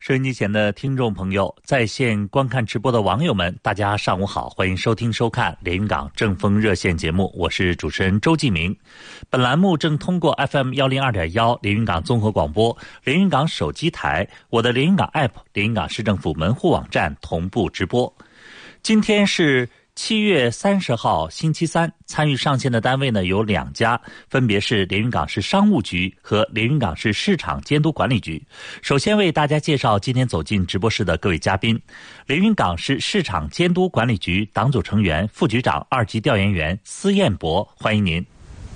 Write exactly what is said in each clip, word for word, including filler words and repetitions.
收音机前的听众朋友，在线观看直播的网友们，大家上午好，欢迎收听收看连云港正风热线节目，我是主持人周继明。本栏目正通过 F M 一零二点一 连云港综合广播、连云港手机台、我的连云港 App、连云港市政府门户网站同步直播。今天是七月三十号星期三，参与上线的单位呢有两家，分别是连云港市商务局和连云港市市场监督管理局。首先为大家介绍今天走进直播室的各位嘉宾：连云港市市场监督管理局党组成员、副局长、二级调研员司彦博，欢迎您；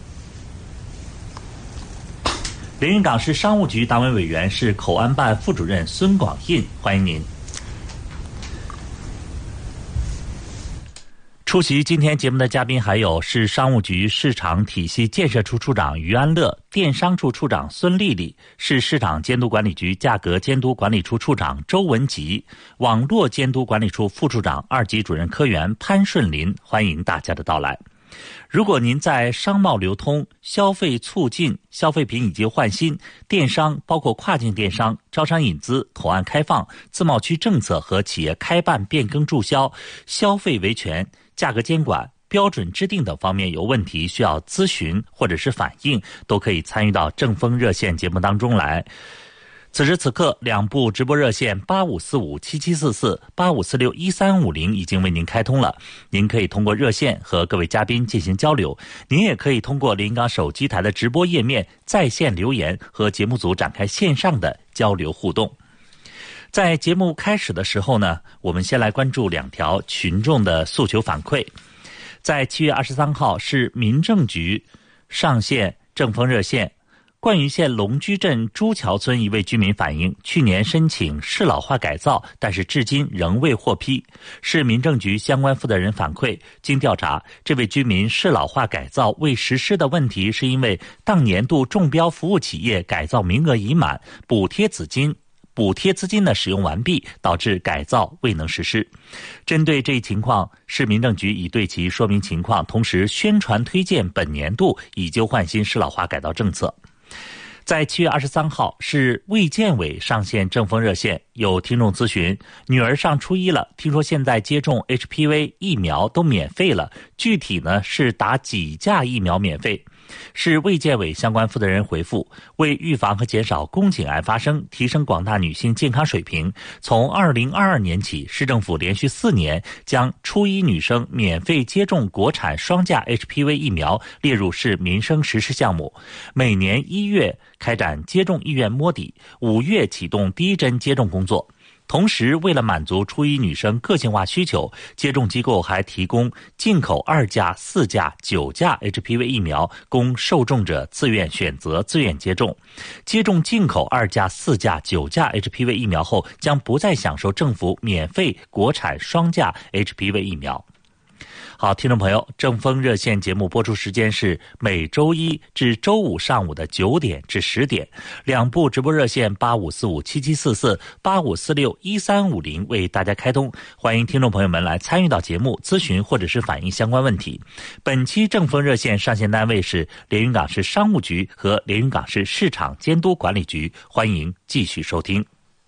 连云港市商务局党委委员、是口岸办副主任孙广印，欢迎您。出席今天节目的嘉宾还有市商务局市场体系建设处处长于安乐、电商处处长孙丽丽，市市场监督管理局价格监督管理处处长周文吉，网络监督管理处副处长、二级主任科员潘顺林，欢迎大家的到来。如果您在商贸流通、消费促进、消费品以及换新、电商包括跨境电商、招商引资、口岸开放、自贸区政策和企业开办变更注销、消费维权、价格监管、标准制定等方面有问题需要咨询或者是反映，都可以参与到正风热线节目当中来。此时此刻，两部直播热线八五四五七七四四、八五四六一三五零已经为您开通了，您可以通过热线和各位嘉宾进行交流，您也可以通过连云港手机台的直播页面在线留言，和节目组展开线上的交流互动。在节目开始的时候呢，我们先来关注两条群众的诉求反馈。在七月二十三号，是民政局上线正风热线。冠云县龙居镇朱桥村一位居民反映，去年申请适老化改造，但是至今仍未获批。市民政局相关负责人反馈，经调查，这位居民适老化改造未实施的问题，是因为当年度中标服务企业改造名额已满，补贴资金补贴资金呢使用完毕，导致改造未能实施。针对这一情况，市民政局已对其说明情况，同时宣传推荐本年度以旧换新适老化改造政策。在七月二十三号，是卫健委上线正风热线，有听众咨询，女儿上初一了，听说现在接种 H P V 疫苗都免费了，具体呢是打几价疫苗免费？市卫健委相关负责人回复，为预防和减少宫颈癌发生，提升广大女性健康水平，从二零二二年起，市政府连续四年将初一女生免费接种国产双价 H P V 疫苗列入市民生实施项目，每年一月开展接种意愿摸底，五月启动第一针接种工作。同时，为了满足初一女生个性化需求，接种机构还提供进口二价、四价、九价 H P V 疫苗，供受众者自愿选择、自愿接种。接种进口二价、四价、九价 H P V 疫苗后，将不再享受政府免费国产双价 H P V 疫苗。好，听众朋友，正风热线节目播出时间是每周一至周五上午的九点至十点，两部直播热线八五四五七七四四、八五四六一三五零为大家开通，欢迎听众朋友们来参与到节目，咨询或者是反映相关问题。本期正风热线上线单位是连云港市商务局和连云港市市场监督管理局，欢迎继续收听。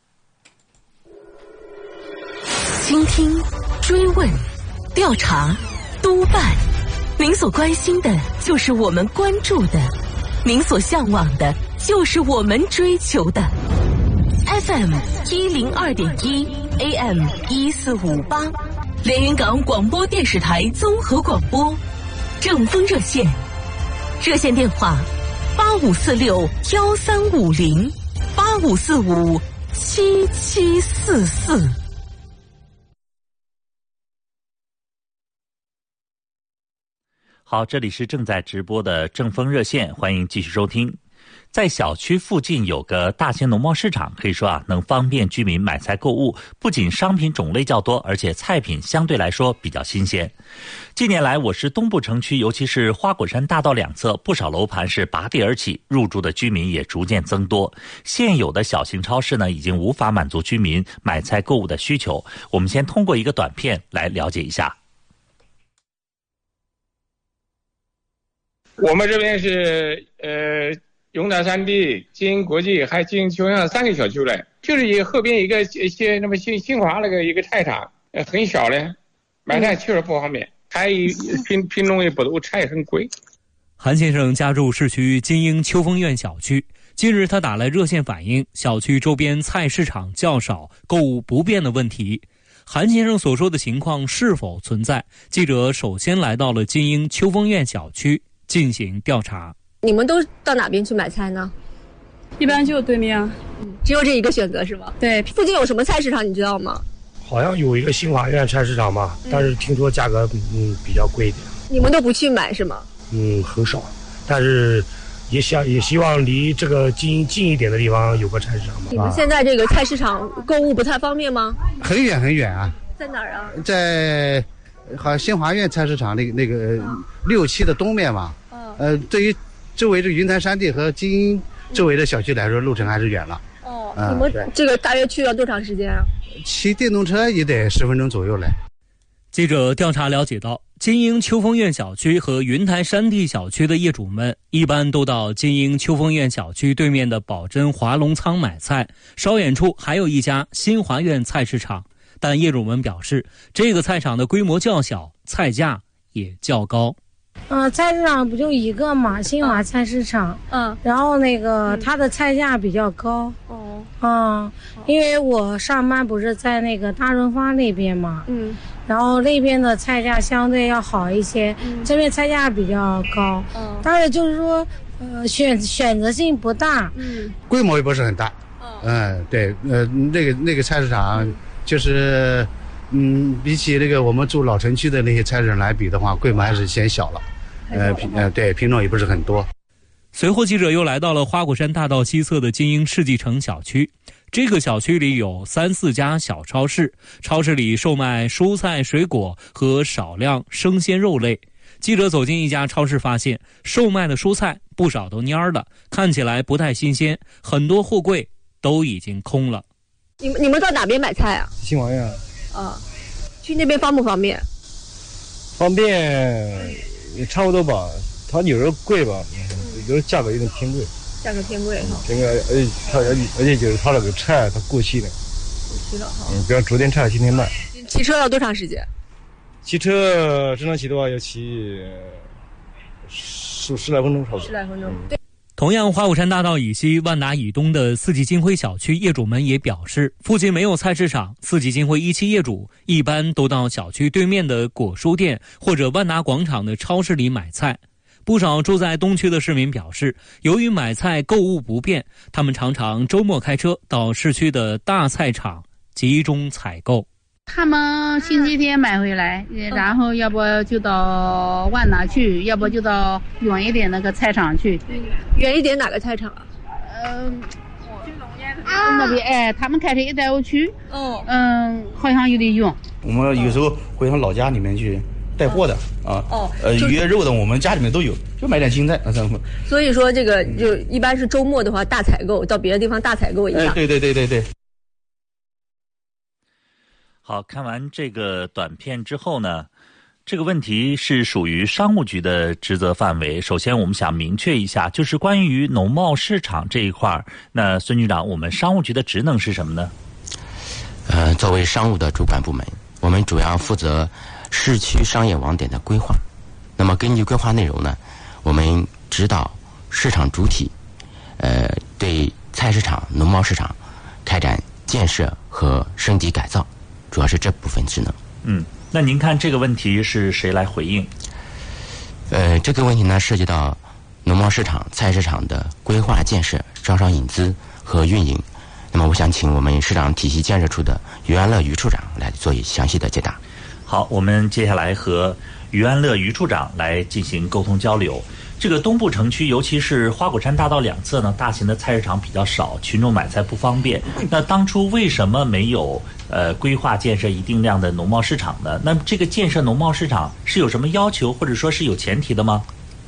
倾听、追问、调查、督办，您所关心的就是我们关注的，您所向往的就是我们追求的。F M 一零二点一 A M 一四五八，连云港广播电视台综合广播，正风热线，热线电话八五四六幺三五零、八五四五七七四四。 好，这里是正在直播的正风热线，欢迎继续收听。在小区附近有个大型农贸市场，可以说啊，能方便居民买菜购物，不仅商品种类较多，而且菜品相对来说比较新鲜。近年来，我市东部城区，尤其是花果山大道两侧，不少楼盘是拔地而起，入住的居民也逐渐增多。现有的小型超市呢，已经无法满足居民买菜购物的需求。我们先通过一个短片来了解一下。 我们这边是呃永达山地、经国际还经中央三个小区嘞， 就是一河边一个一些那么新新华那个一个菜场，呃，很小的，买菜确实不方便，菜品品种也不多，菜也很贵。 韩先生家住市区金鹰秋风苑小区，近日他打来热线反映小区周边菜市场较少、购物不便的问题。韩先生所说的情况是否存在？记者首先来到了金鹰秋风苑小区进行调查。 你们都到哪边去买菜呢？ 一般就对面， 嗯，只有这一个选择是吧？ 对， 附近有什么菜市场你知道吗？ 好像有一个新华苑菜市场嘛，但是听说价格嗯比较贵一点。 你们都不去买是吗？ 嗯，很少，但是也想也希望离这个近近一点的地方有个菜市场嘛。 你们现在这个菜市场购物不太方便吗？ 很远很远啊。 在哪儿啊？ 在好像新华苑菜市场那个那个六期的东面嘛。嗯。呃，对于周围这云台山地和金鹰周围的小区来说，路程还是远了。 哦，嗯、你们这个大约去了多长时间啊？ 骑电动车也得十分钟左右嘞。 记者调查了解到，金鹰秋风苑小区和云台山地小区的业主们一般都到金鹰秋风苑小区对面的宝珍华龙仓买菜，稍远处还有一家新华苑菜市场，但业主们表示，这个菜场的规模较小，菜价也较高。 呃，菜市场不就一个嘛，新华菜市场。嗯，然后那个、嗯、它的菜价比较高。哦，嗯，因为我上班不是在那个大润发那边嘛。嗯，然后那边的菜价相对要好一些，嗯、这边菜价比较高。嗯，但是就是说，呃，选选择性不大。嗯， 规模也不是很大。嗯，嗯对，呃，那个那个菜市场就是。嗯，比起那个我们住老城区的那些菜市场来比的话，规模还是显小了。呃，品呃对品种也不是很多。 随后，记者又来到了花果山大道西侧的金鹰世纪城小区。这个小区里有三四家小超市，超市里售卖蔬菜、水果和少量生鲜肉类。记者走进一家超市，发现售卖的蔬菜不少都蔫了，看起来不太新鲜，很多货柜都已经空了。 你们你们到哪边买菜啊？ 新华苑。 啊，去那边方不方便？ 方便也差不多吧，它有时候贵吧，有时候价格有点偏贵。 价格偏贵哈。偏贵， 而且它而且就是它那个菜它过期了。 过期了哈。 嗯，比方昨天菜今天卖。 骑车要多长时间？ 骑车正常骑的话要骑十十来分钟差不多。 十来分钟。对。 同样，花果山大道以西、万达以东的四季金辉小区业主们也表示，附近没有菜市场，四季金辉一期业主一般都到小区对面的果蔬店或者万达广场的超市里买菜。不少住在东区的市民表示，由于买菜购物不便，他们常常周末开车到市区的大菜场集中采购。 他们星期天买回来，然后要不就到万达去，要不就到远一点那个菜场去。 远一点哪个菜场啊？ 嗯、呃，那边哎，他们开车也带我去。哦，嗯，好像有点远。 我们有时候回他老家里面去带货的啊。哦。呃，鱼肉的我们家里面都有，就买点青菜。 所以说这个就一般是周末的话大采购，到别的地方大采购一下。 哎，对对对对对。 好，看完这个短片之后呢，这个问题是属于商务局的职责范围。首先我们想明确一下，就是关于农贸市场这一块，那孙局长，我们商务局的职能是什么呢？ 呃，作为商务的主管部门，我们主要负责市区商业网点的规划。那么根据规划内容呢，我们指导市场主体呃对菜市场、农贸市场开展建设和升级改造，主要是这部分职能。 嗯，那您看这个问题是谁来回应？ 呃，这个问题呢，涉及到农贸市场、菜市场的规划建设、招商引资和运营。那么，我想请我们市场体系建设处的于安乐于处长来做一详细的解答。 好，我们接下来和于安乐于处长来进行沟通交流。这个东部城区，尤其是花果山大道两侧呢，大型的菜市场比较少，群众买菜不方便。那当初为什么没有呃规划建设一定量的农贸市场呢？那这个建设农贸市场是有什么要求，或者说是有前提的吗？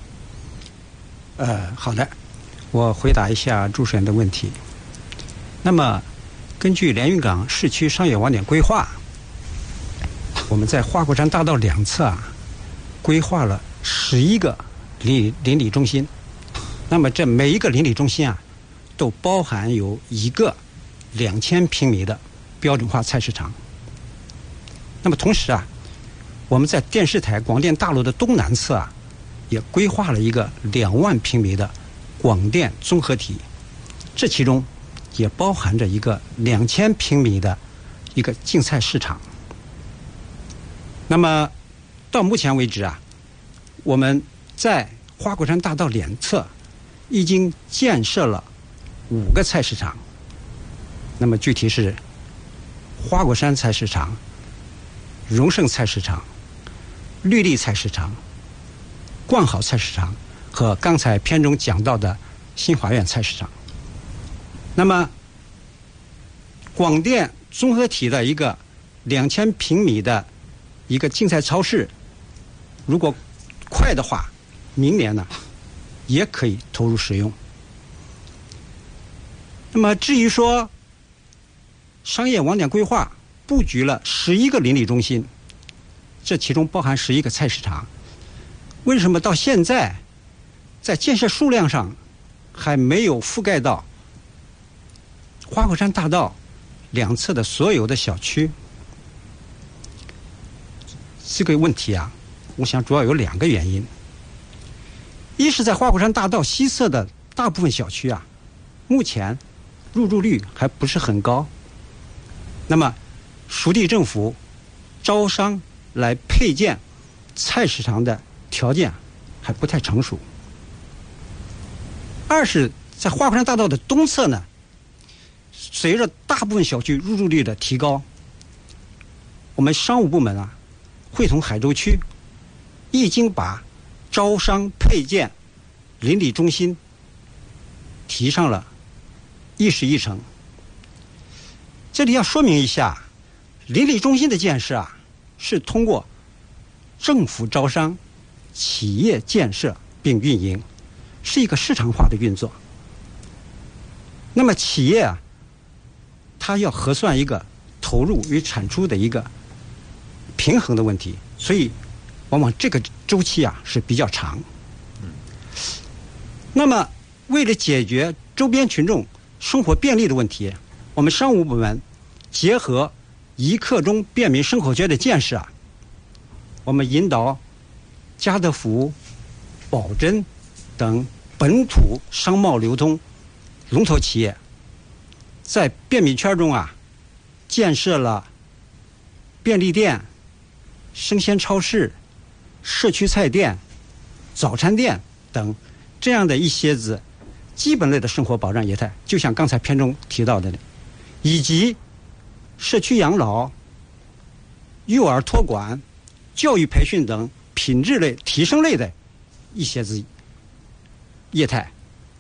呃，好的，我回答一下主持人的问题。那么，根据连云港市区商业网点规划，我们在花果山大道两侧啊，规划了十一个邻邻里中心。那么这每一个邻里中心啊，都包含有一个两千平米的标准化菜市场。那么同时啊，我们在电视台广电大楼的东南侧啊，也规划了一个两万平米的广电综合体，这其中也包含着一个两千平米的一个竞菜市场。那么到目前为止啊，我们在花果山大道两侧已经建设了五个菜市场。那么具体是花果山菜市场、荣盛菜市场、绿地菜市场、冠好菜市场和刚才片中讲到的新华苑菜市场。那么广电综合体的一个两千平米的一个竞菜超市，如果快的话，明年呢也可以投入使用。那么至于说商业网点规划布局了十一个邻里中心，这其中包含十一个菜市场，为什么到现在在建设数量上还没有覆盖到花果山大道两侧的所有的小区？这个问题啊，我想主要有两个原因。一是在花果山大道西侧的大部分小区啊，目前入住率还不是很高，那么属地政府招商来配建菜市场的条件还不太成熟。二是在花果山大道的东侧呢，随着大部分小区入住率的提高，我们商务部门啊，会同海州区已经把招商配建邻里中心提上了议事议程。这里要说明一下，邻里中心的建设啊，是通过政府招商、企业建设并运营，是一个市场化的运作。那么企业啊，它要核算一个投入与产出的一个平衡的问题，所以往往这个周期啊是比较长。那么为了解决周边群众生活便利的问题，我们商务部门结合一刻钟便民生活圈的建设啊，我们引导家乐福、宝珍等本土商贸流通龙头企业，在便民圈中啊，建设了便利店、生鲜超市、社区菜店、早餐店等这样的一些子基本类的生活保障业态，就像刚才片中提到的，以及社区养老、幼儿托管、教育培训等品质类、提升类的一些子业态。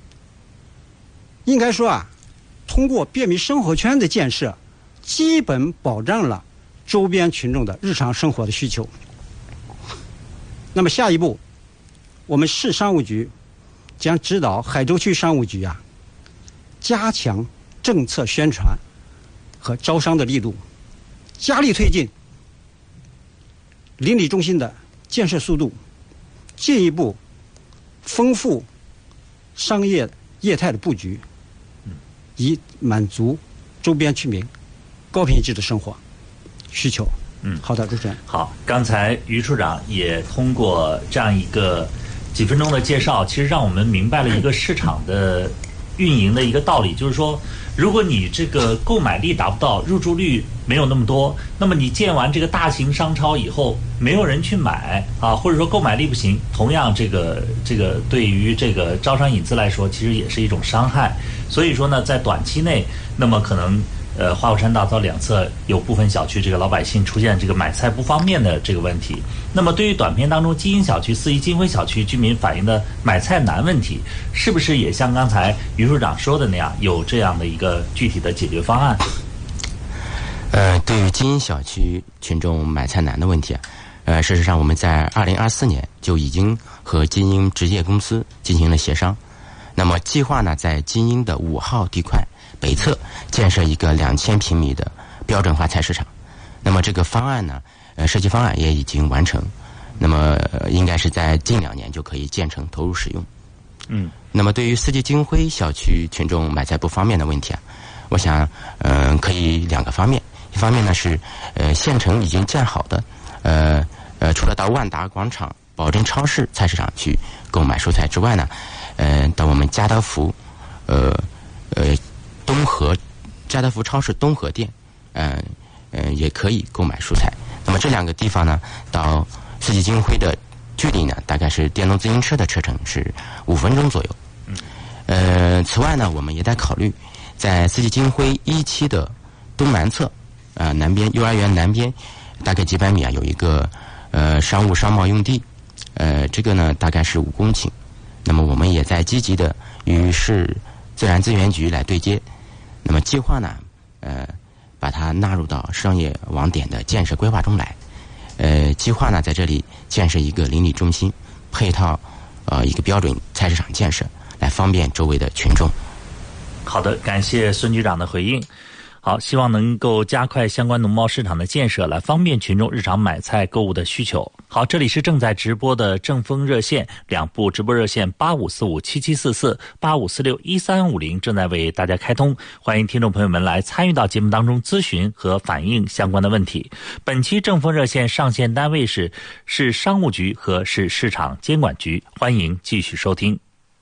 应该说啊，通过便民生活圈的建设，基本保障了周边群众的日常生活的需求。那么下一步，我们市商务局将指导海州区商务局啊，加强政策宣传和招商的力度，加力推进邻里中心的建设速度，进一步丰富商业业态的布局，以满足周边居民高品质的生活需求。 嗯， 好的，主持人。 好，刚才于处长也通过这样一个几分钟的介绍，其实让我们明白了一个市场的运营的一个道理，就是说，如果你这个购买力达不到，入住率没有那么多，那么你建完这个大型商超以后，没有人去买啊，或者说购买力不行，同样这个这个对于这个招商引资来说，其实也是一种伤害。所以说呢，在短期内，那么可能。呃，花果山大道两侧有部分小区，这个老百姓出现这个买菜不方便的这个问题。那么，对于短片当中金鹰小区、四一金辉小区居民反映的买菜难问题，是不是也像刚才于处长说的那样，有这样的一个具体的解决方案？ 呃，对于金鹰小区群众买菜难的问题啊，呃，事实上我们在二零二四年就已经和金鹰置业公司进行了协商。那么，计划呢，在金鹰的五号地块北侧建设一个两千平米的标准化菜市场。那么这个方案呢，呃，设计方案也已经完成，那么、呃、应该是在近两年就可以建成投入使用。 嗯。 那么对于四季金辉小区群众买菜不方便的问题啊， 我想嗯、呃、可以两个方面，一方面呢是呃县城已经建好的呃呃除了到万达广场、保证超市菜市场去购买蔬菜之外呢，呃到我们家德福呃呃东河家德福超市东河店呃呃也可以购买蔬菜。那么这两个地方呢，到四季金辉的距离呢，大概是电动自行车的车程是五分钟左右。呃，此外呢，我们也在考虑在四季金辉一期的东南侧，呃，南边幼儿园南边大概几百米啊，有一个呃商务商贸用地，呃，这个呢大概是五公顷。那么我们也在积极的与市自然资源局来对接，那么计划呢，呃，把它纳入到商业网点的建设规划中来。呃，计划呢在这里建设一个邻里中心，配套呃一个标准菜市场建设，来方便周围的群众。 好的，感谢孙局长的回应。好，希望能够加快相关农贸市场的建设，来方便群众日常买菜购物的需求。好，这里是正在直播的正风热线，两部直播热线八五四五七七四四、八五四六一三五零正在为大家开通，欢迎听众朋友们来参与到节目当中咨询和反映相关的问题。本期正风热线上线单位是市商务局和市市场监管局，欢迎继续收听。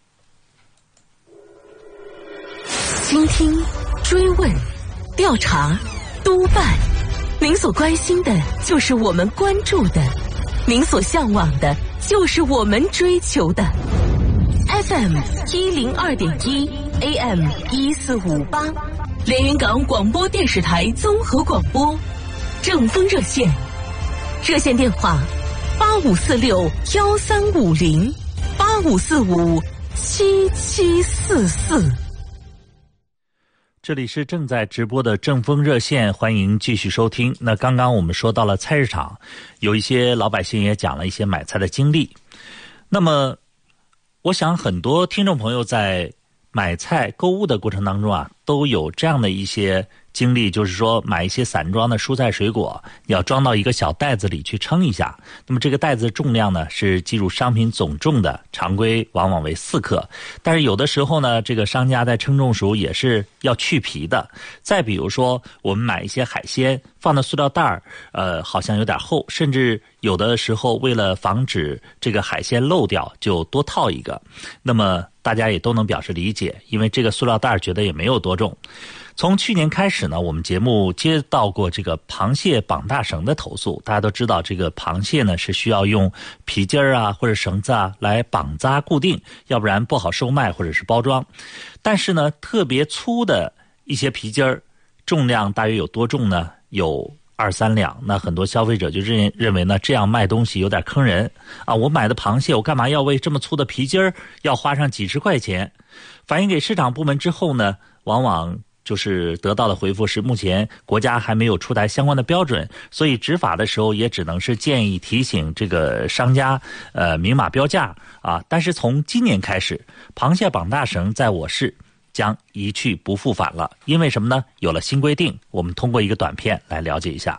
倾听、追问、调查、督办，您所关心的就是我们关注的，您所向往的就是我们追求的。F M 一零二点一 A M 一四五八，连云港广播电视台综合广播，正风热线，热线电话八五四六幺三五零八五四五七七四四。 这里是正在直播的正风热线，欢迎继续收听。那刚刚我们说到了菜市场，有一些老百姓也讲了一些买菜的经历。那么我想很多听众朋友在买菜购物的过程当中啊，都有这样的一些经历，就是说买一些散装的蔬菜水果，要装到一个小袋子里去称一下。那么这个袋子重量呢是计入商品总重的，常规往往为四克。但是有的时候呢，这个商家在称重时候也是要去皮的。再比如说我们买一些海鲜放到塑料袋儿，呃，好像有点厚，甚至有的时候为了防止这个海鲜漏掉，就多套一个。那么大家也都能表示理解，因为这个塑料袋觉得也没有多重。从去年开始呢，我们节目接到过这个螃蟹绑大绳的投诉。大家都知道，这个螃蟹呢是需要用皮筋儿啊或者绳子啊来绑扎固定，要不然不好售卖或者是包装。但是呢，特别粗的一些皮筋儿，重量大约有多重呢？有二三两。那很多消费者就认认为呢，这样卖东西有点坑人啊！我买的螃蟹，我干嘛要为这么粗的皮筋儿要花上几十块钱？反映给市场部门之后呢，往往就是得到的回复是，目前国家还没有出台相关的标准，所以执法的时候也只能是建议提醒这个商家呃明码标价啊。但是从今年开始，螃蟹绑大绳在我市将一去不复返了。因为什么呢？有了新规定，我们通过一个短片来了解一下。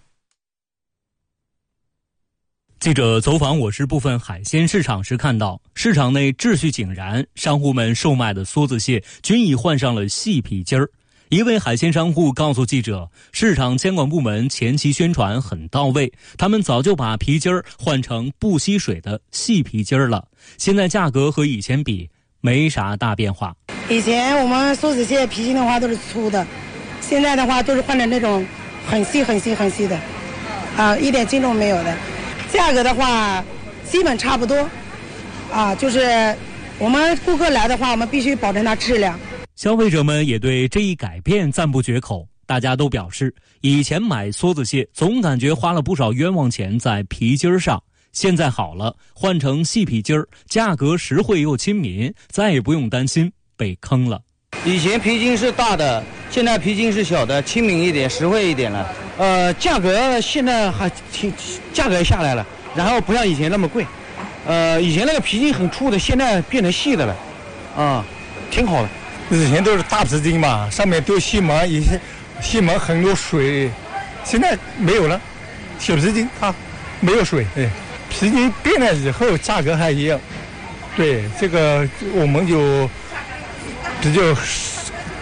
记者走访我市部分海鲜市场时看到，市场内秩序井然，商户们售卖的梭子蟹均已换上了细皮筋儿。一位海鲜商户告诉记者，市场监管部门前期宣传很到位，他们早就把皮筋儿换成不吸水的细皮筋儿了，现在价格和以前比没啥大变化。 以前我们梭子蟹皮筋的话都是粗的，现在的话都是换成那种很细很细很细的，啊，一点筋都没有的。价格的话基本差不多啊，就是我们顾客来的话，我们必须保证它质量。 消费者们也对这一改变赞不绝口，大家都表示，以前买梭子蟹总感觉花了不少冤枉钱在皮筋上，现在好了，换成细皮筋儿，价格实惠又亲民，再也不用担心被坑了。 以前皮筋是大的，现在皮筋是小的，亲民一点，实惠一点了。呃，价格现在还挺，价格下来了，然后不像以前那么贵。呃，以前那个皮筋很粗的，现在变成细的了，啊、嗯，挺好的。 以前都是大皮筋嘛，上面都细毛，以前细毛很多水，现在没有了，小皮筋它没有水。哎，皮筋变了以后价格还一样。对，这个我们就比较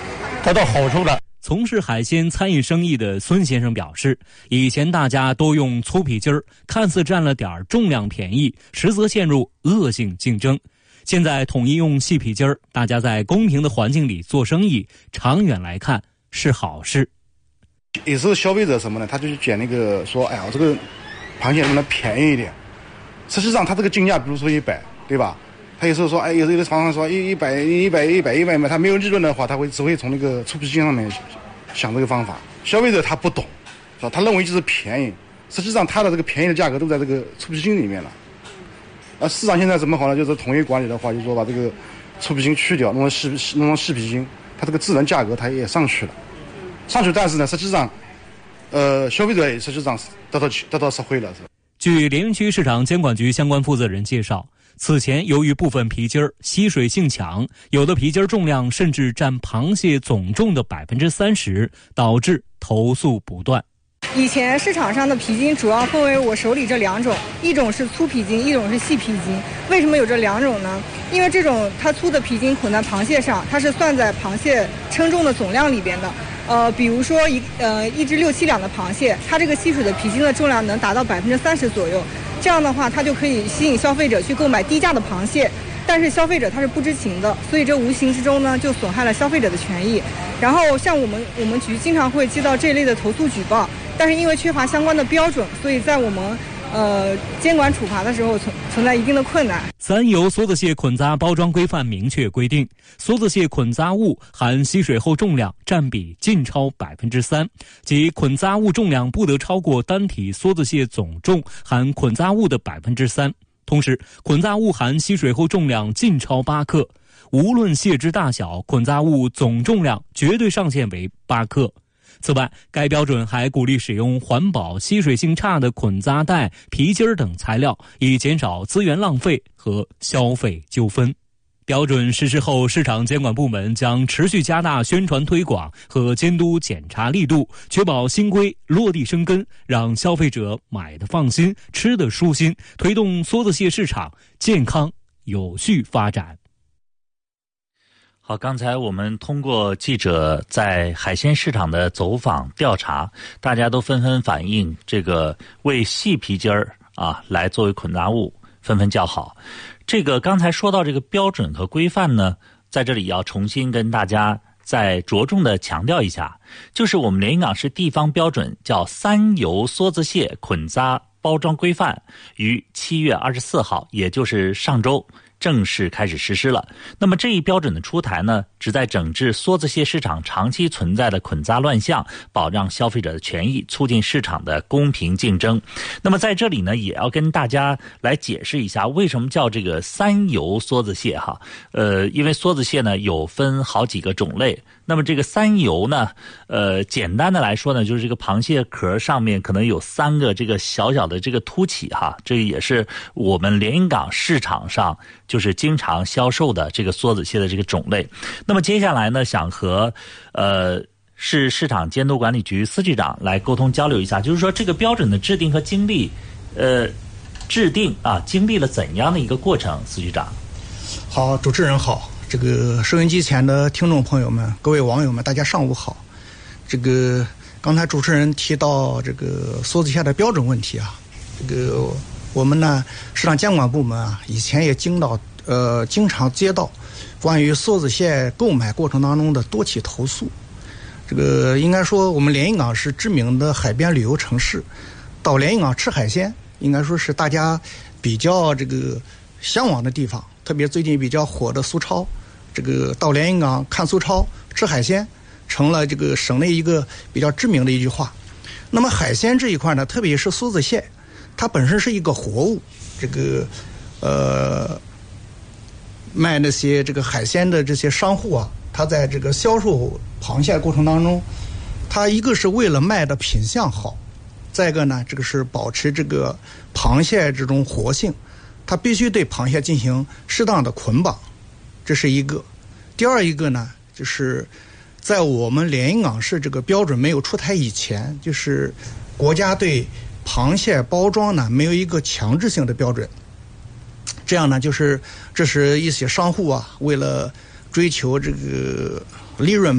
得到好处了。 从事海鲜餐饮生意的孙先生表示，以前大家都用粗皮筋儿，看似占了点重量便宜，实则陷入恶性竞争。现在统一用细皮筋儿，大家在公平的环境里做生意，长远来看是好事。 有时候消费者什么呢？他就去捡那个说，哎呀，我这个螃蟹能不能便宜一点？实际上，他这个进价，比如说一百，对吧？他有时候说，哎，有时候常常说一一百一百一百一百嘛，他没有利润的话，他会只会从那个粗皮筋上面想这个方法。消费者他不懂，是吧？他认为就是便宜，实际上他的这个便宜的价格都在这个粗皮筋里面了。而市场现在怎么好呢？就是统一管理的话，就是说把这个粗皮筋去掉，弄成细弄成细皮筋，它这个自然价格它也上去了，上去，但是呢，实际上，呃，消费者也实际上得到得到实惠了。 据连云区市场监管局相关负责人介绍，此前由于部分皮筋儿吸水性强，有的皮筋儿重量甚至占螃蟹总重的百分之三十，导致投诉不断。 以前市场上的皮筋主要分为我手里这两种，一种是粗皮筋，一种是细皮筋。为什么有这两种呢？因为这种它粗的皮筋捆在螃蟹上，它是算在螃蟹称重的总量里边的。呃，比如说一呃一只六七两的螃蟹，它这个吸水的皮筋的重量能达到百分之三十左右。这样的话，它就可以吸引消费者去购买低价的螃蟹。但是消费者他是不知情的，所以这无形之中呢就损害了消费者的权益。然后像我们我们局经常会接到这类的投诉举报，但是因为缺乏相关的标准，所以在我们呃监管处罚的时候存存在一定的困难。 三油梭子蟹捆扎包装规范明确规定，梭子蟹捆扎物含吸水后重量占比尽超百分之三，即捆扎物重量不得超过单体梭子蟹总重含捆扎物的百分之三。同时，捆扎物含吸水后重量尽超八克，无论蟹只大小，捆扎物总重量绝对上限为八克。此外，该标准还鼓励使用环保、吸水性差的捆扎带、皮筋等材料，以减少资源浪费和消费纠纷。标准实施后，市场监管部门将持续加大宣传推广和监督检查力度，确保新规落地生根，让消费者买得放心，吃得舒心，推动梭子蟹市场健康有序发展。 好，刚才我们通过记者在海鲜市场的走访调查，大家都纷纷反映这个为细皮筋儿啊来作为捆扎物，纷纷叫好。这个刚才说到这个标准和规范呢，在这里要重新跟大家再着重的强调一下，就是我们连云港市地方标准叫三油梭子蟹捆扎包装规范，于七月二十四号，也就是上周正式开始实施了。那么这一标准的出台呢，旨在整治梭子蟹市场长期存在的捆扎乱象，保障消费者的权益，促进市场的公平竞争。那么在这里呢，也要跟大家来解释一下，为什么叫这个三油梭子蟹哈？呃，因为梭子蟹呢有分好几个种类。那么这个三油呢，呃，简单的来说呢，就是这个螃蟹壳上面可能有三个这个小小的这个凸起哈，这也是我们连云港市场上就是经常销售的这个梭子蟹的这个种类。那么接下来呢，想和呃市市场监督管理局司局长来沟通交流一下，就是说这个标准的制定和经历，呃，制定啊经历了怎样的一个过程？司局长。 好，主持人好。这个收音机前的听众朋友们，各位网友们，大家上午好。这个刚才主持人提到这个梭子蟹的标准问题啊，这个我们呢市场监管部门啊，以前也经到呃经常接到关于梭子蟹购买过程当中的多起投诉。这个应该说我们连云港是知名的海边旅游城市，到连云港吃海鲜，应该说是大家比较这个向往的地方。特别最近比较火的苏超，这个到连云港看苏超吃海鲜，成了这个省内一个比较知名的一句话。那么海鲜这一块呢，特别是梭子蟹，它本身是一个活物，这个呃卖那些这个海鲜的这些商户啊，他在这个销售螃蟹过程当中，他一个是为了卖的品相好，再一个呢，这个是保持这个螃蟹这种活性。它必须对螃蟹进行适当的捆绑，这是一个。第二一个呢，就是在我们连云港市这个标准没有出台以前，就是国家对螃蟹包装呢没有一个强制性的标准。这样呢，就是这是一些商户啊，为了追求这个利润吧，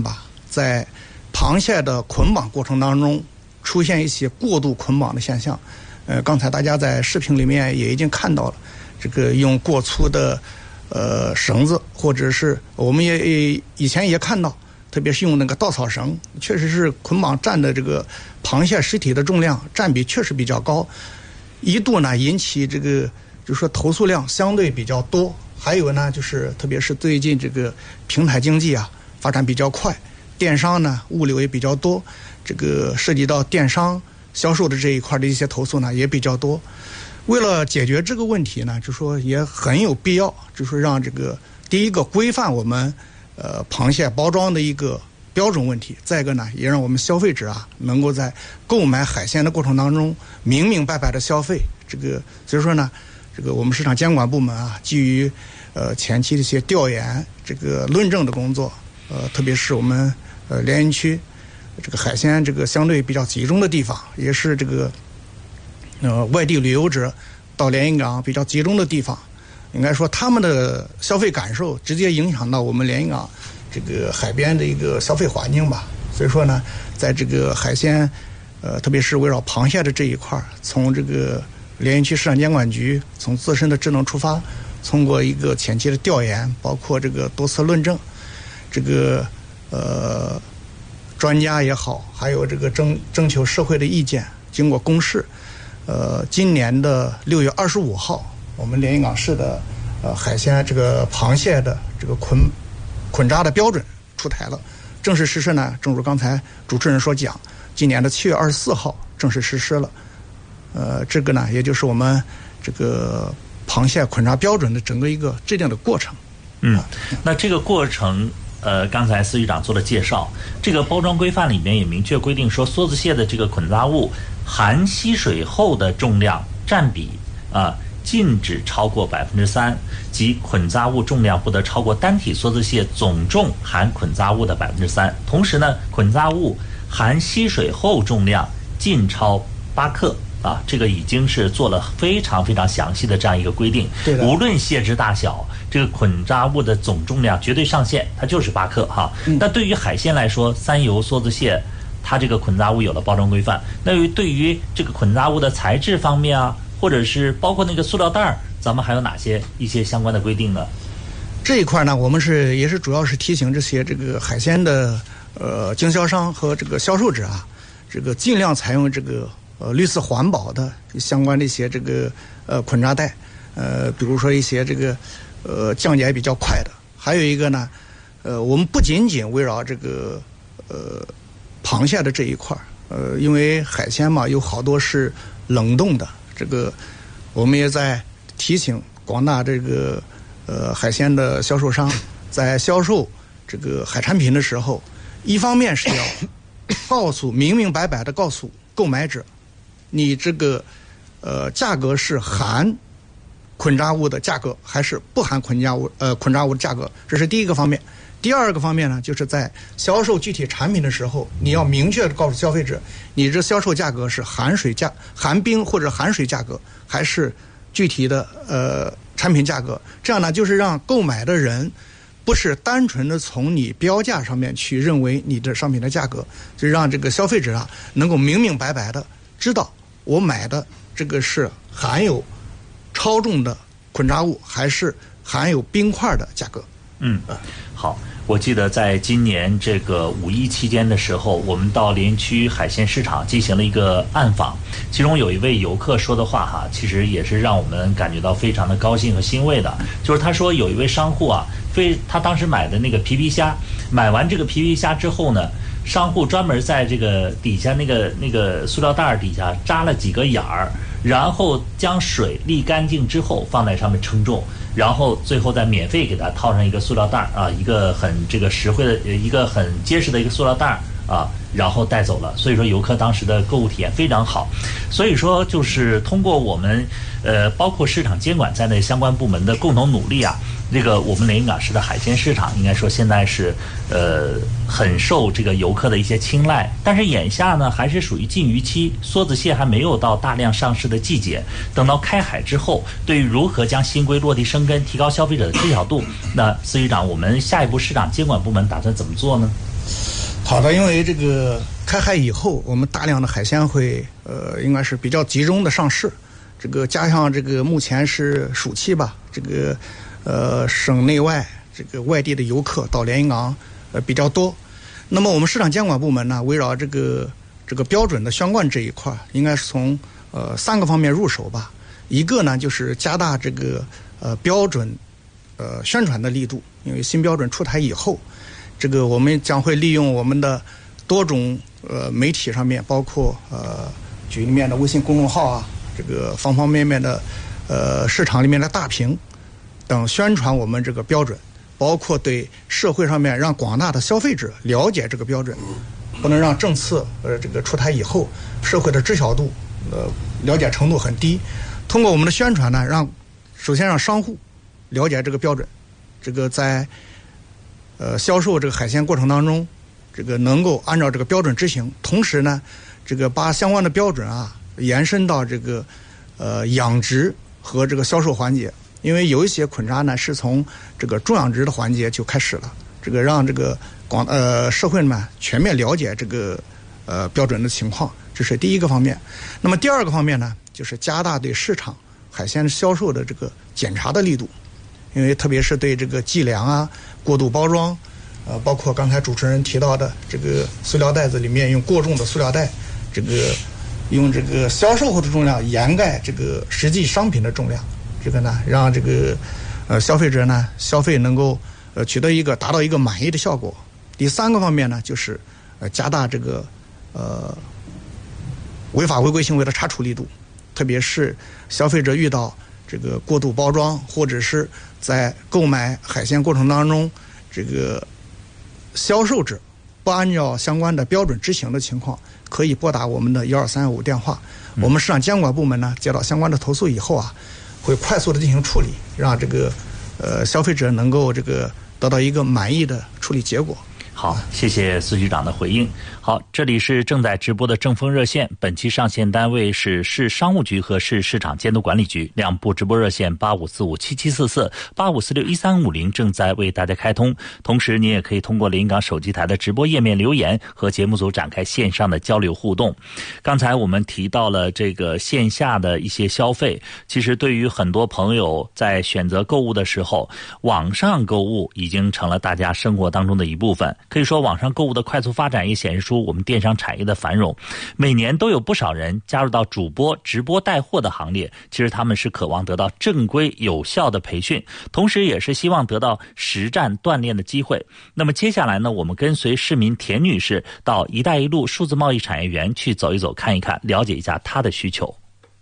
在螃蟹的捆绑过程当中出现一些过度捆绑的现象。呃，刚才大家在视频里面也已经看到了，这个用过粗的呃绳子，或者是我们也以前也看到，特别是用那个稻草绳，确实是捆绑占的这个螃蟹尸体的重量占比确实比较高，一度呢引起这个就是说投诉量相对比较多。还有呢，就是特别是最近这个平台经济啊发展比较快，电商呢物流也比较多，这个涉及到电商销售的这一块的一些投诉呢也比较多。为了解决这个问题呢，就说也很有必要，就是让这个第一个规范我们呃螃蟹包装的一个标准问题，再一个呢也让我们消费者啊能够在购买海鲜的过程当中明明白白的消费。这个所以说呢，这个我们市场监管部门啊，基于呃前期的一些调研、这个论证的工作，呃，特别是我们呃连云区这个海鲜这个相对比较集中的地方，也是这个呃外地旅游者到连云港比较集中的地方，应该说他们的消费感受直接影响到我们连云港这个海边的一个消费环境吧。所以说呢，在这个海鲜呃特别是围绕螃蟹的这一块，从这个连云区市场监管局从自身的职能出发，通过一个前期的调研，包括这个多次论证，这个呃专家也好，还有这个征征求社会的意见，经过公示，呃，今年的六月二十五号，我们连云港市的呃海鲜这个螃蟹的这个捆捆扎的标准出台了，正式实施呢。正如刚才主持人所讲，今年的七月二十四号正式实施了。呃，这个呢，也就是我们这个螃蟹捆扎标准的整个一个制定的过程。 嗯，那这个过程，呃，刚才司局长做了介绍，这个包装规范里面也明确规定说，梭子蟹的这个捆扎物含吸水后的重量占比啊、呃，禁止超过百分之三，即捆扎物重量不得超过单体梭子蟹总重含捆扎物的百分之三。同时呢，捆扎物含吸水后重量禁超八克。啊，这个已经是做了非常非常详细的这样一个规定。 对的。 无论蟹质大小，这个捆扎物的总重量绝对上限它就是八克哈。嗯、那对于海鲜来说，三游、梭子蟹，它这个捆扎物有了包装规范。那对于这个捆扎物的材质方面啊，或者是包括那个塑料袋，咱们还有哪些一些相关的规定呢？ 这一块呢，我们是也是主要是提醒这些这个海鲜的呃经销商和这个销售者啊，这个尽量采用这个。呃，绿色环保的相关的一些这个呃捆扎带，呃，比如说一些这个呃降解比较快的，还有一个呢，呃，我们不仅仅围绕这个呃螃蟹的这一块，呃，因为海鲜嘛有好多是冷冻的，这个我们也在提醒广大这个呃海鲜的销售商，在销售这个海产品的时候，一方面是要告诉明明白白的告诉购买者。你这个呃价格是含捆扎物的价格，还是不含捆扎物呃捆扎物的价格？这是第一个方面。第二个方面呢，就是在销售具体产品的时候，你要明确的告诉消费者，你这销售价格是含水价、含冰或者含水价格，还是具体的呃产品价格？这样呢，就是让购买的人不是单纯的从你标价上面去认为你的商品的价格，就让这个消费者啊能够明明白白的知道。我买的这个是含有超重的捆扎物，还是含有冰块的价格？ 嗯，好。我记得在今年这个五一期间的时候，我们到连云区海鲜市场进行了一个暗访，其中有一位游客说的话哈，其实也是让我们感觉到非常的高兴和欣慰的。就是他说有一位商户啊，非他当时买的那个皮皮虾，买完这个皮皮虾之后呢。商户专门在这个底下那个那个塑料袋底下扎了几个眼儿，然后将水沥干净之后放在上面称重，然后最后再免费给他套上一个塑料袋啊，一个很这个实惠的一个很结实的一个塑料袋啊，然后带走了。所以说游客当时的购物体验非常好。所以说就是通过我们呃包括市场监管在内相关部门的共同努力啊。这个我们连云港市的海鲜市场应该说现在是呃很受这个游客的一些青睐，但是眼下呢还是属于禁渔期，梭子蟹还没有到大量上市的季节。等到开海之后，对于如何将新规落地生根，提高消费者的知晓度，那司局长，我们下一步市场监管部门打算怎么做呢？ 好的，因为这个开海以后，我们大量的海鲜会呃，应该是比较集中的上市。这个加上这个目前是暑期吧，这个呃省内外这个外地的游客到连云港呃比较多。那么我们市场监管部门呢，围绕这个这个标准的宣贯这一块，应该是从呃三个方面入手吧。一个呢就是加大这个呃标准呃宣传的力度，因为新标准出台以后，这个我们将会利用我们的多种呃媒体上面，包括呃局里面的微信公众号啊，这个方方面面的呃市场里面的大屏等宣传我们这个标准，包括对社会上面让广大的消费者了解这个标准，不能让政策呃这个出台以后社会的知晓度呃了解程度很低。通过我们的宣传呢，让首先让商户了解这个标准，这个在呃销售这个海鲜过程当中，这个能够按照这个标准执行，同时呢，这个把相关的标准啊延伸到这个呃养殖和这个销售环节，因为有一些捆扎呢是从这个种养殖的环节就开始了，这个让这个广呃社会们全面了解这个呃标准的情况，这是第一个方面。那么第二个方面呢，就是加大对市场海鲜销售的这个检查的力度，因为特别是对这个计量啊、过度包装，呃，包括刚才主持人提到的这个塑料袋子里面用过重的塑料袋，这个用这个销售后的重量掩盖这个实际商品的重量，这个呢，让这个呃消费者呢消费能够呃取得一个达到一个满意的效果。第三个方面呢，就是呃加大这个呃违法违规行为的查处力度，特别是消费者遇到这个过度包装，或者是在购买海鲜过程当中，这个销售者不按照相关的标准执行的情况，可以拨打我们的一二三五电话。我们市场监管部门呢，接到相关的投诉以后啊，会快速的进行处理，让这个呃消费者能够这个得到一个满意的处理结果。 好，谢谢司局长的回应。好，这里是正在直播的正风热线，本期上线单位是市商务局和市市场监督管理局，两部直播热线八五四五七七四四、八五四六一三五零正在为大家开通。同时，您也可以通过连云港手机台的直播页面留言，和节目组展开线上的交流互动。刚才我们提到了这个线下的一些消费，其实对于很多朋友在选择购物的时候，网上购物已经成了大家生活当中的一部分。可以说，网上购物的快速发展也显示出我们电商产业的繁荣。每年都有不少人加入到主播直播带货的行列，其实他们是渴望得到正规有效的培训，同时也是希望得到实战锻炼的机会。那么接下来呢，我们跟随市民田女士到一带一路数字贸易产业园去走一走，看一看，了解一下她的需求。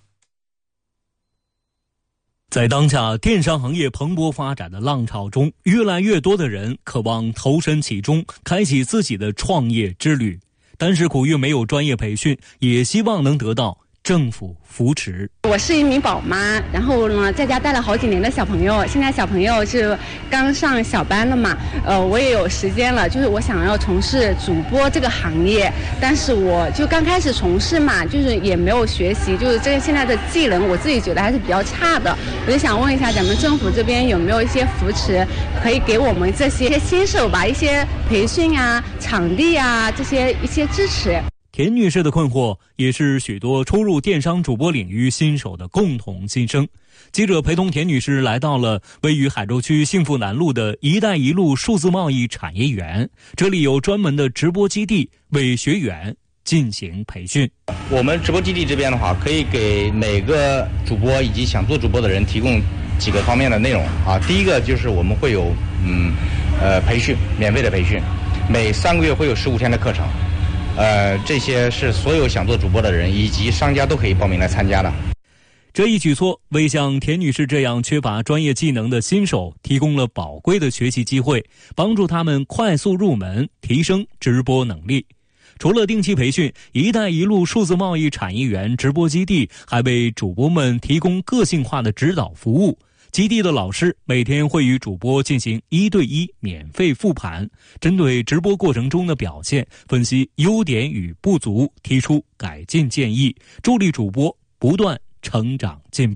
在当下电商行业蓬勃发展的浪潮中，越来越多的人渴望投身其中，开启自己的创业之旅，但是苦于没有专业培训，也希望能得到政府扶持。 我是一名宝妈，然后呢，在家带了好几年的小朋友，现在小朋友是刚上小班了嘛，呃，我也有时间了，就是我想要从事主播这个行业，但是我就刚开始从事嘛，就是也没有学习，就是这个现在的技能，我自己觉得还是比较差的。我就想问一下，咱们政府这边有没有一些扶持，可以给我们这些新手吧，一些培训啊、场地啊这些一些支持。 田女士的困惑也是许多初入电商主播领域新手的共同心声。记者陪同田女士来到了位于海州区幸福南路的一带一路数字贸易产业园，这里有专门的直播基地为学员进行培训。 我们直播基地这边的话，可以给每个主播以及想做主播的人提供几个方面的内容啊。第一个就是我们会有嗯呃培训，免费的培训，每三个月会有十五天的课程。呃，这些是所有想做主播的人以及商家都可以报名来参加的。 这一举措为像田女士这样缺乏专业技能的新手提供了宝贵的学习机会，帮助他们快速入门，提升直播能力。除了定期培训，一带一路数字贸易产业园直播基地还为主播们提供个性化的指导服务。基地的老师每天会与主播进行一对一免费复盘，针对直播过程中的表现分析优点与不足，提出改进建议，助力主播不断成长进步。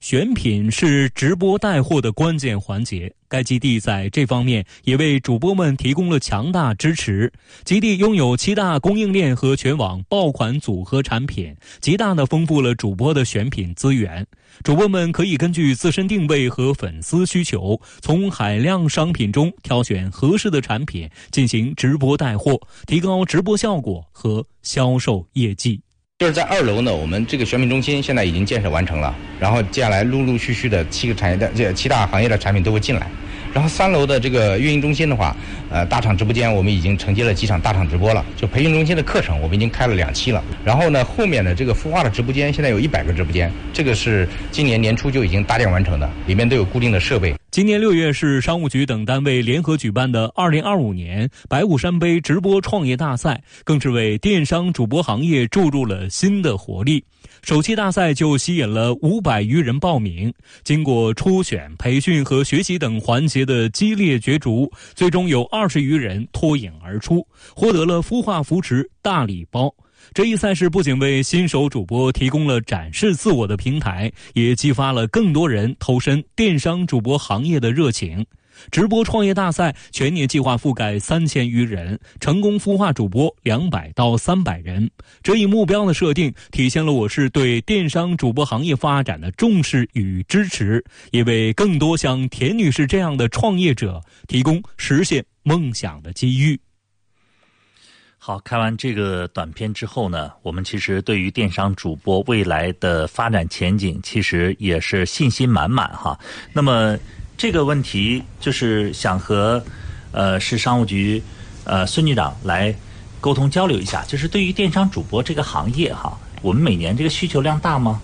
选品是直播带货的关键环节，该基地在这方面也为主播们提供了强大支持。基地拥有七大供应链和全网爆款组合产品，极大地丰富了主播的选品资源。主播们可以根据自身定位和粉丝需求，从海量商品中挑选合适的产品进行直播带货，提高直播效果和销售业绩。 就是在二楼呢，我们这个选品中心现在已经建设完成了，然后接下来陆陆续续的七个产业的这七大行业的产品都会进来。然后三楼的这个运营中心的话，呃，大厂直播间我们已经承接了几场大厂直播了，就培训中心的课程我们已经开了两期了。然后呢，后面的这个孵化的直播间现在有一百个直播间，这个是今年年初就已经搭建完成的，里面都有固定的设备。 今年六月是商务局等单位联合举办的二零二五年白虎山杯直播创业大赛，更是为电商主播行业注入了新的活力。首期大赛就吸引了五百余人报名，经过初选、培训和学习等环节的激烈角逐，最终有二十余人脱颖而出，获得了孵化扶持大礼包。这一赛事不仅为新手主播提供了展示自我的平台，也激发了更多人投身电商主播行业的热情。直播创业大赛全年计划覆盖三千余人，成功孵化主播两百到三百人。这一目标的设定，体现了我市对电商主播行业发展的重视与支持，也为更多像田女士这样的创业者提供实现梦想的机遇。 好，看完这个短片之后呢，我们其实对于电商主播未来的发展前景，其实也是信心满满哈。那么这个问题就是想和呃市商务局呃孙局长来沟通交流一下，就是对于电商主播这个行业哈，我们每年这个需求量大吗？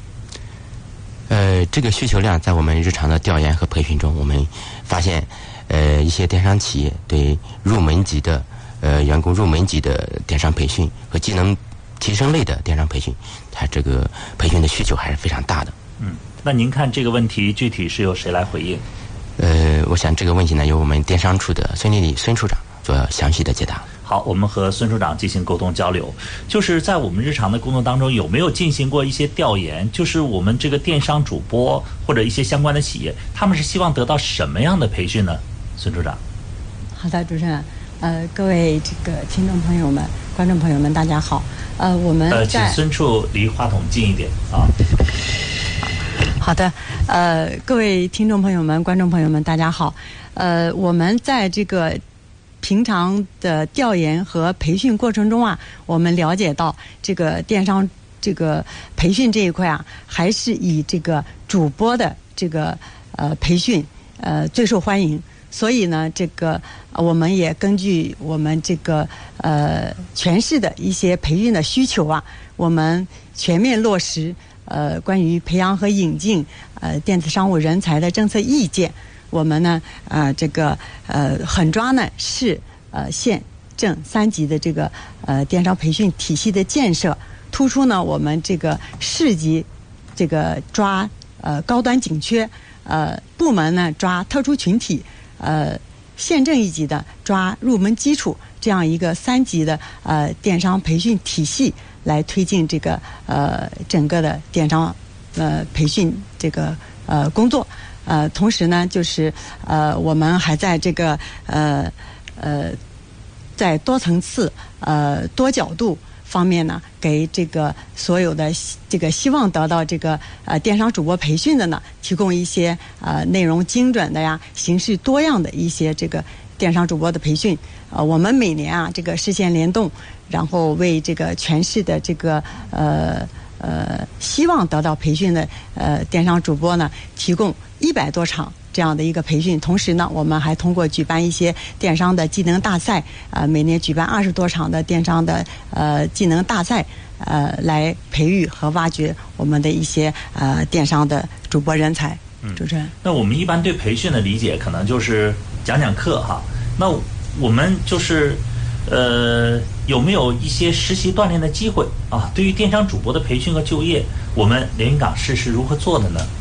呃，这个需求量在我们日常的调研和培训中，我们发现，呃，一些电商企业对入门级的呃员工入门级的电商培训和技能提升类的电商培训，它这个培训的需求还是非常大的。 嗯。那您看这个问题具体是由谁来回应？ 呃，我想这个问题呢，由我们电商处的孙丽丽孙处长做详细的解答。 好，我们和孙处长进行沟通交流。就是在我们日常的工作当中，有没有进行过一些调研？就是我们这个电商主播或者一些相关的企业，他们是希望得到什么样的培训呢？孙处长。 好的，主持人。呃，各位这个听众朋友们、观众朋友们，大家好。呃，我们呃，请孙处离话筒近一点啊。 好的，呃，各位听众朋友们、观众朋友们，大家好。呃，我们在这个平常的调研和培训过程中啊，我们了解到这个电商这个培训这一块啊，还是以这个主播的这个呃培训呃最受欢迎。所以呢，这个我们也根据我们这个呃全市的一些培训的需求啊，我们全面落实呃关于培养和引进呃电子商务人才的政策意见。我们呢呃这个呃狠抓呢市呃县镇三级的这个呃电商培训体系的建设，突出呢我们这个市级这个抓呃高端紧缺，呃部门呢抓特殊群体。呃，县镇一级的抓入门基础，这样一个三级的呃电商培训体系，来推进这个呃整个的电商呃培训这个呃工作。呃，同时呢，就是呃我们还在这个呃呃在多层次呃多角度方面呢，给这个所有的这个希望得到这个呃电商主播培训的呢，提供一些呃内容精准的呀、形式多样的一些这个电商主播的培训。呃，我们每年啊这个市县联动，然后为这个全市的这个呃呃希望得到培训的呃电商主播呢，提供一百多场这样的一个培训。同时呢，我们还通过举办一些电商的技能大赛，呃，每年举办二十多场的电商的呃技能大赛，呃，来培育和挖掘我们的一些呃电商的主播人才。 嗯， 主持人。 那我们一般对培训的理解，可能就是讲讲课哈。那我们就是呃有没有一些实习锻炼的机会啊？对于电商主播的培训和就业，我们连云港市是如何做的呢？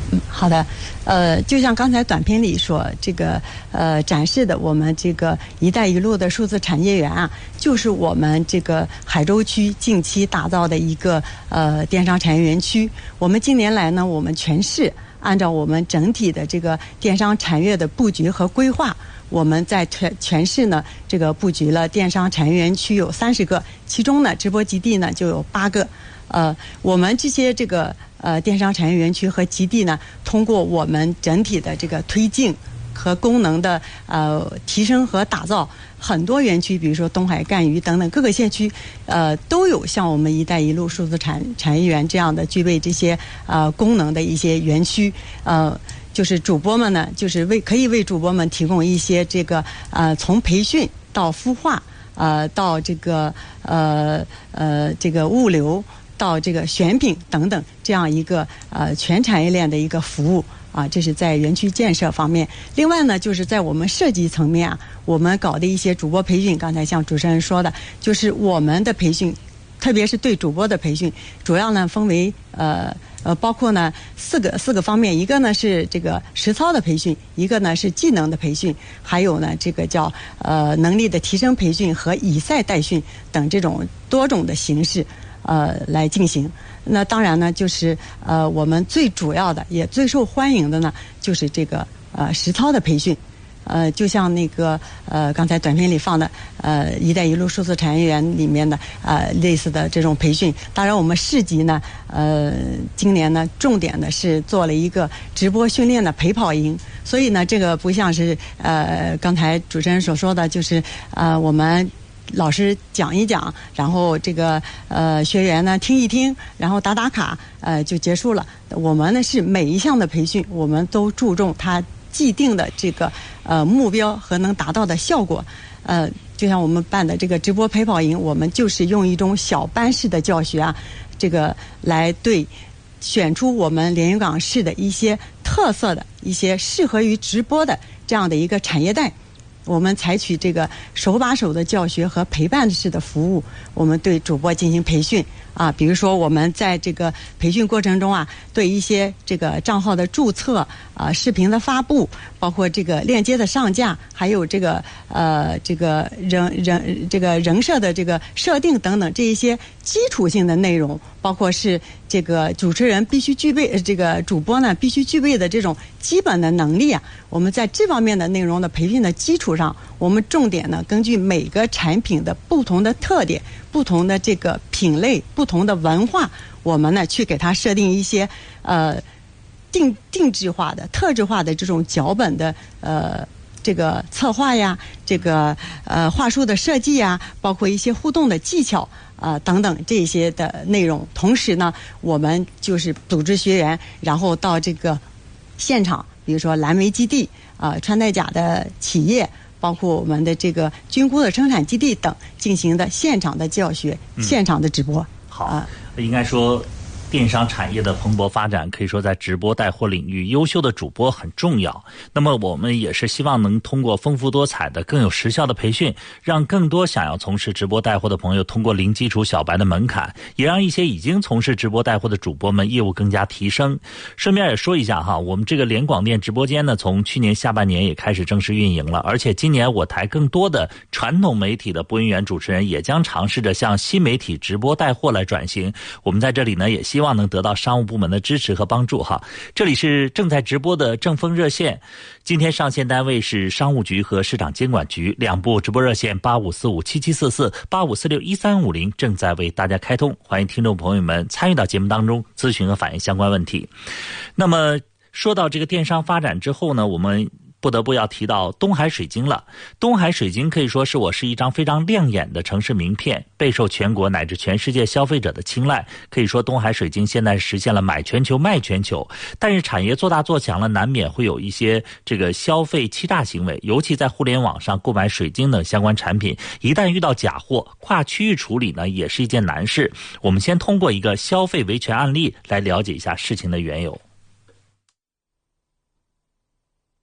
嗯，好的，呃，就像刚才短片里所这个呃展示的，我们这个“一带一路”的数字产业园啊，就是我们这个海州区近期打造的一个呃电商产业园区。我们近年来呢，我们全市按照我们整体的这个电商产业的布局和规划，我们在全全市呢这个布局了电商产业园区有三十个，其中呢直播基地呢就有八个。呃，我们这些这个呃电商产业园区和基地呢，通过我们整体的这个推进和功能的呃提升和打造，很多园区，比如说东海、赣榆等等各个县区，呃都有像我们“一带一路”数字产产业园这样的具备这些呃功能的一些园区，呃。就是主播们呢，就是为可以为主播们提供一些这个呃从培训到孵化，呃到这个呃呃这个物流到这个选品等等这样一个呃全产业链的一个服务啊，这是在园区建设方面。另外呢，就是在我们设计层面啊，我们搞的一些主播培训，刚才像主持人说的，就是我们的培训，特别是对主播的培训，主要呢分为呃。呃，包括呢四个四个方面，一个呢是这个实操的培训，一个呢是技能的培训，还有呢这个叫呃能力的提升培训和以赛代训等这种多种的形式呃来进行。那当然呢，就是呃我们最主要的也最受欢迎的呢，就是这个呃实操的培训。呃，就像那个呃，刚才短片里放的呃“一带一路”数字产业园里面的呃类似的这种培训。当然，我们市级呢，呃，今年呢，重点的是做了一个直播训练的陪跑营。所以呢，这个不像是呃刚才主持人所说的，就是呃我们老师讲一讲，然后这个呃学员呢听一听，然后打打卡，呃就结束了。我们呢是每一项的培训，我们都注重它既定的这个呃目标和能达到的效果。呃，就像我们办的这个直播陪跑营，我们就是用一种小班式的教学啊，这个来对选出我们连云港市的一些特色的一些适合于直播的这样的一个产业带。我们采取这个手把手的教学和陪伴式的服务，我们对主播进行培训啊，比如说我们在这个培训过程中啊，对一些这个账号的注册啊、视频的发布，包括这个链接的上架，还有这个呃这个人人这个人设的这个设定等等这一些基础性的内容，包括是这个主持人必须具备，这个主播呢必须具备的这种基本的能力啊，我们在这方面的内容的培训的基础上，我们重点呢根据每个产品的不同的特点、不同的这个品类、不同的文化，我们呢去给它设定一些呃定定制化的、特质化的这种脚本的呃这个策划呀，这个呃话术的设计呀，包括一些互动的技巧啊、呃、等等这些的内容。同时呢，我们就是组织学员，然后到这个现场，比如说蓝莓基地啊、呃、穿戴甲的企业，包括我们的这个菌菇的生产基地等进行的现场的教学、嗯、现场的直播。 好，啊、应该说电商产业的蓬勃发展，可以说在直播带货领域，优秀的主播很重要。那么我们也是希望能通过丰富多彩的、更有实效的培训，让更多想要从事直播带货的朋友通过零基础小白的门槛，也让一些已经从事直播带货的主播们业务更加提升。顺便也说一下哈，我们这个联广电直播间呢，从去年下半年也开始正式运营了，而且今年我台更多的传统媒体的播音员主持人也将尝试着向新媒体直播带货来转型。我们在这里呢，也希望希望能得到商务部门的支持和帮助哈。这里是正在直播的正风热线，今天上线单位是商务局和市场监管局，两部直播热线八五四五七七四四、八五四六一三五零正在为大家开通，欢迎听众朋友们参与到节目当中咨询和反映相关问题。那么说到这个电商发展之后呢，我们不得不要提到东海水晶了。东海水晶可以说是我市一张非常亮眼的城市名片，备受全国乃至全世界消费者的青睐。可以说东海水晶现在实现了买全球卖全球，但是产业做大做强了，难免会有一些这个消费欺诈行为，尤其在互联网上购买水晶等相关产品，一旦遇到假货，跨区域处理呢也是一件难事。我们先通过一个消费维权案例来了解一下事情的缘由。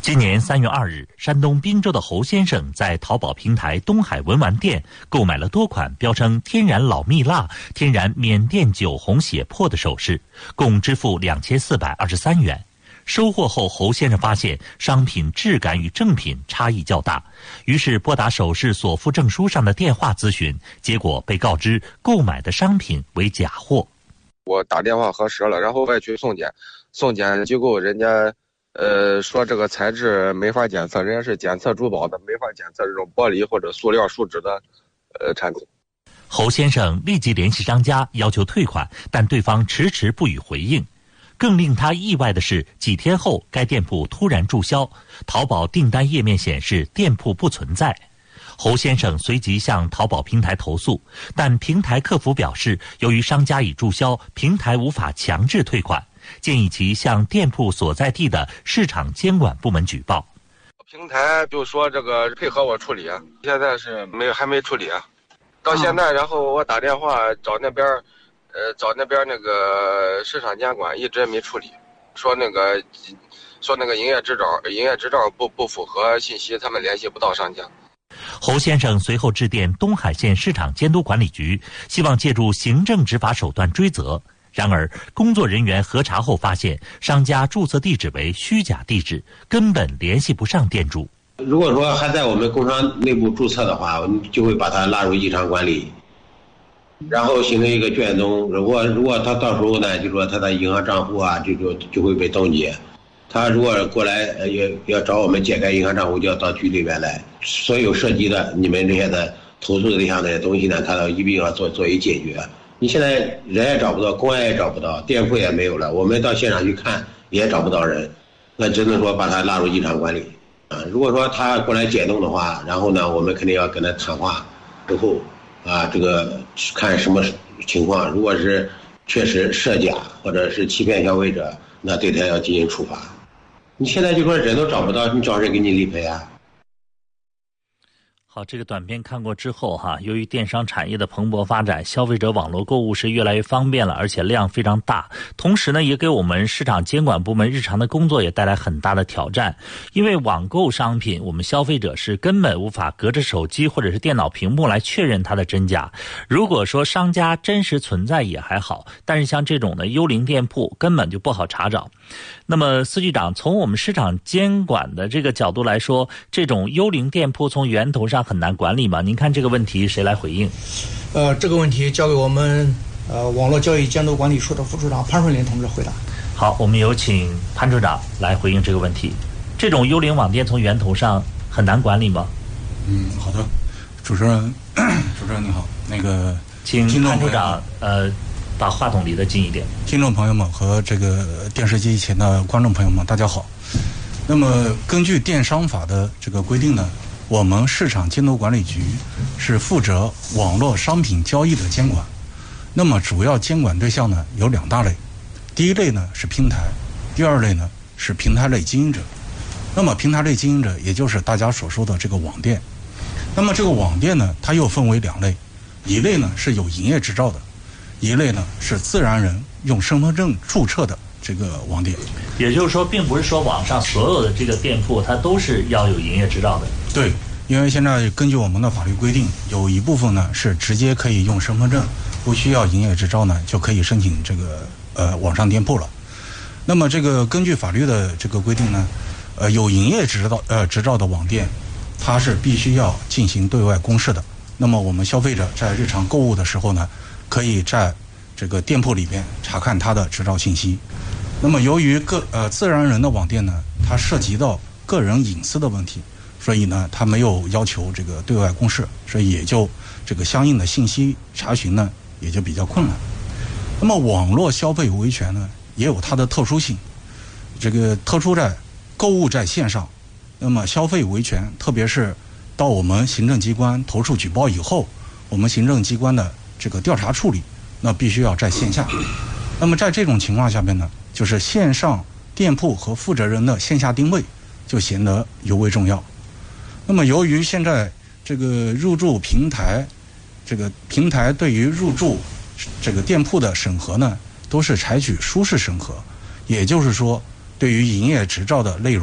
今年三月二日，山东滨州的侯先生在淘宝平台东海文玩店购买了多款标称天然老蜜蜡、天然缅甸酒红血珀的首饰，共支付两千四百二十三元。收货后，侯先生发现商品质感与正品差异较大，于是拨打首饰所附证书上的电话咨询，结果被告知购买的商品为假货。 我打电话核实了，然后外去送检，送检机构人家呃说这个材质没法检测，人家是检测珠宝的，没法检测这种玻璃或者塑料树脂的呃产品。 侯先生立即联系商家要求退款，但对方迟迟不予回应。更令他意外的是，几天后该店铺突然注销，淘宝订单页面显示店铺不存在。侯先生随即向淘宝平台投诉，但平台客服表示，由于商家已注销，平台无法强制退款，建议其向店铺所在地的市场监管部门举报。 平台就说这个配合我处理啊，现在是没还没处理啊，到现在，然后我打电话找那边。呃，找那边那个市场监管一直没处理，说那个说那个营业执照营业执照不不符合信息，他们联系不到商家。 侯先生随后致电东海县市场监督管理局，希望借助行政执法手段追责。然而，工作人员核查后发现，商家注册地址为虚假地址，根本联系不上店主。 如果说还在我们工商内部注册的话，我们就会把它纳入异常管理。然后形成一个卷宗，如果如果他到时候呢，就说他的银行账户啊，就就就会被冻结。他如果过来呃要要找我们解开银行账户，就要到局里面来。所有涉及的你们这些的投诉对象的东西呢，他要一并要做做一解决。你现在人也找不到，公安也找不到，店铺也没有了，我们到现场去看也找不到人，那只能说把他纳入异常管理啊。如果说他过来解冻的话，然后呢，我们肯定要跟他谈话之后。啊，这个看什么情况，如果是确实涉假或者是欺骗消费者，那对他要进行处罚。你现在就说人都找不到，你找谁给你理赔啊？ 好，这个短片看过之后哈，由于电商产业的蓬勃发展，消费者网络购物是越来越方便了，而且量非常大。同时呢，也给我们市场监管部门日常的工作也带来很大的挑战。因为网购商品，我们消费者是根本无法隔着手机或者是电脑屏幕来确认它的真假。如果说商家真实存在也还好，但是像这种的幽灵店铺根本就不好查找。那么司局长，从我们市场监管的这个角度来说，这种幽灵店铺从源头上很难管理吗？您看这个问题谁来回应？ 呃，这个问题交给我们呃网络交易监督管理处的副处长潘顺林同志回答。 好，我们有请潘处长来回应这个问题。这种幽灵网店从源头上很难管理吗？ 嗯，好的，主持人，主持人你好，那个请潘处长呃。把话筒离得近一点。 听众朋友们和这个电视机前的观众朋友们，大家好。那么，根据电商法的这个规定呢，我们市场监督管理局是负责网络商品交易的监管。那么，主要监管对象呢有两大类，第一类呢是平台，第二类呢是平台类经营者。那么，平台类经营者也就是大家所说的这个网店。那么，这个网店呢，它又分为两类，一类呢是有营业执照的。一类呢是自然人用身份证注册的这个网店， 也就是说，并不是说网上所有的这个店铺它都是要有营业执照的。 对，因为现在根据我们的法律规定，有一部分呢是直接可以用身份证，不需要营业执照呢就可以申请这个呃网上店铺了。那么这个根据法律的这个规定呢，呃有营业执照呃执照的网店，它是必须要进行对外公示的。那么我们消费者在日常购物的时候呢，可以在这个店铺里边查看它的执照信息。那么由于个呃自然人的网店呢，它涉及到个人隐私的问题，所以呢它没有要求这个对外公示，所以也就这个相应的信息查询呢也就比较困难。那么网络消费维权呢也有它的特殊性，这个特殊在购物在线上，那么消费维权特别是到我们行政机关投诉举报以后，我们行政机关的这个调查处理，那必须要在线下。那么在这种情况下面呢，就是线上店铺和负责人的线下定位就显得尤为重要。那么由于现在这个入驻平台，这个平台对于入驻这个店铺的审核呢，都是采取书式审核，也就是说，对于营业执照的内容